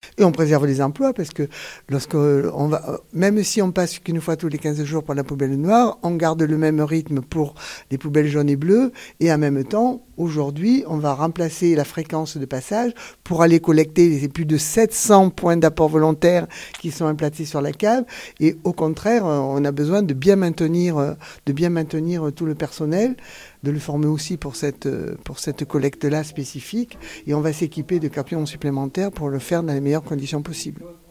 Et on préserve les emplois parce que même si on passe qu'une fois tous les 15 jours pour la poubelle noire, on garde le même rythme pour les poubelles jaunes et bleues. Et en même temps, aujourd'hui, on va remplacer la fréquence de passage pour aller collecter les plus de 700 points d'apport volontaire qui sont implantés sur la cave. Et au contraire, on a besoin de bien maintenir tout le personnel, de le former aussi pour cette collecte-là spécifique. Et on va s'équiper de camions supplémentaires pour le faire dans les meilleures conditions possibles.